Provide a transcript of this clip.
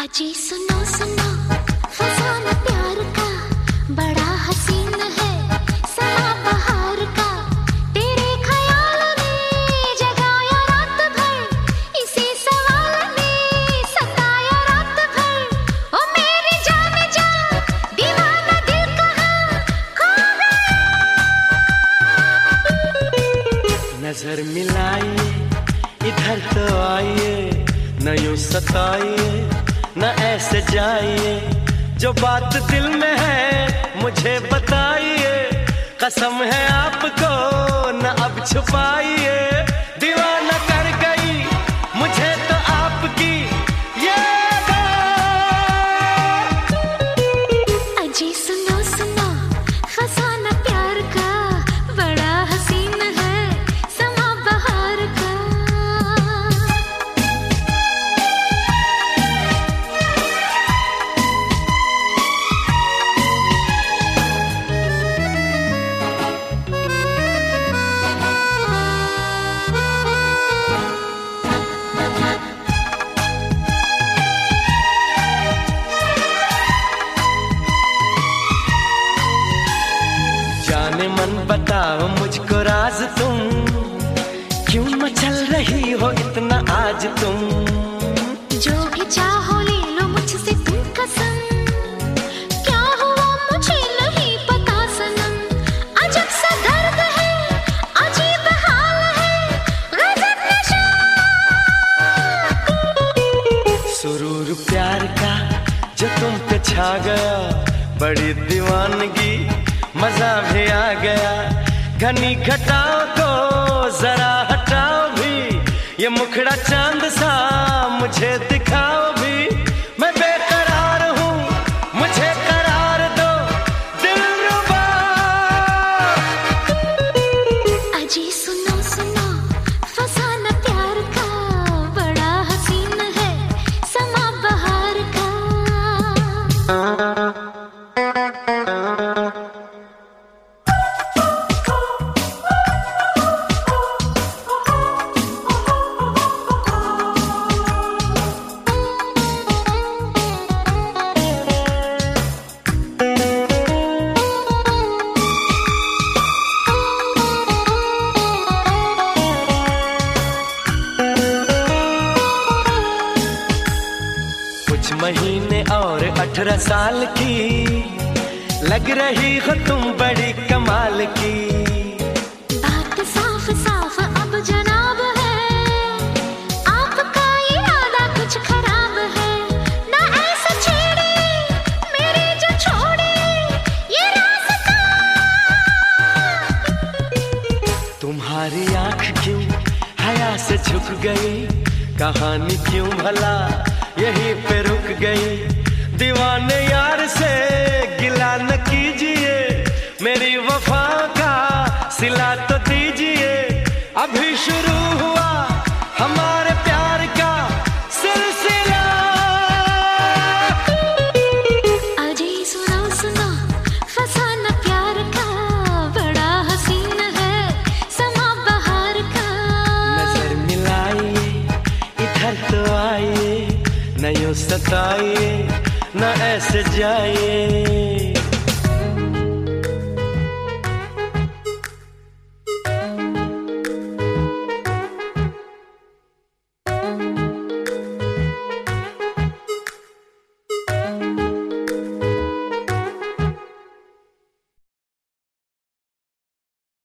अजी सुनो सुनो फसाना प्यार का बड़ा हसीन है समा बहार का। तेरे ख्याल में जगाया रात भर इसी सवाल ने सताया रात भर। ओ मेरी जान जा दीवाना दिल कहाँ खो गया। नजर मिलाइए इधर तो आइए, न यूं सताइए न ऐसे जाइए। जो बात दिल में है मुझे बताइए, कसम है आपको न अब छुपाइए। दीवाना कर गई मुझे तो आपकी ये अदा। अजी सुनो सुनो फसाना प्यार का बड़ा हसीन है समा बहार का। जाने मन बताओ मुझको राज तुम, क्यों मचल रही हो इतना आज तुम। जो भी चाहो ले लो मुझसे तुम कसम, क्या हुआ मुझे नहीं पता सनम। अजब सा दर्द है अजीब हाल है गजब नशा। सुरूर प्यार का जो तुम पे छा गया, बड़ी दीवानगी मजा भी आ गया। घनी घटाओ को जरा हटाओ भी, ये मुखड़ा चांद सा मुझे दिखाओ भी। मैं बेकरार हूँ मुझे करार दो दिलरुबा। अजी सुनो सुनो फसाना प्यार का बड़ा हसीन है समा बहार का। कुछ महीने और 18 साल की लग रही हो तुम बड़ी कमाल की। बात साफ साफ अब जनाब है, आपका इरादा कुछ खराब है। ना ऐसा छेड़े मेरे जो छोड़े ये रास्ता। तुम्हारी आंख क्यों हया से झुक गई, कहानी क्यों भला यहीं पे रुक गई। दीवाने यार से गिला न कीजिए, मेरी वफा का सिला तो दीजिए। अभी शुरू हुआ हमारे प्यार का सिलसिला। अजी सुनो सुनो फसाना प्यार का बड़ा हसीन है समा बहार का। नजर मिलाइए इधर तो आइए, न यूं सताइए न ऐसे जाइए।